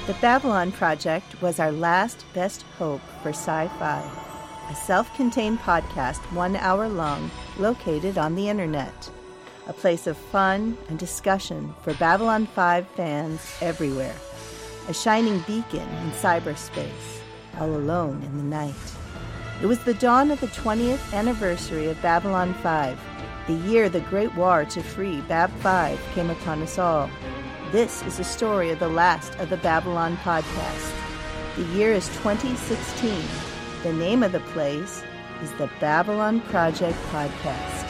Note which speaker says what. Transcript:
Speaker 1: The Babylon Project was our last best hope for sci-fi, a self-contained podcast 1 hour long located on the internet, a place of fun and discussion for Babylon 5 fans everywhere, a shining beacon in cyberspace, all alone in the night. It was the dawn of the 20th anniversary of Babylon 5, the year the Great War to free Bab 5 came upon us all. This is the story of the last of the Babylon podcast. The year is 2016. The name of the place is the Babylon Project Podcast.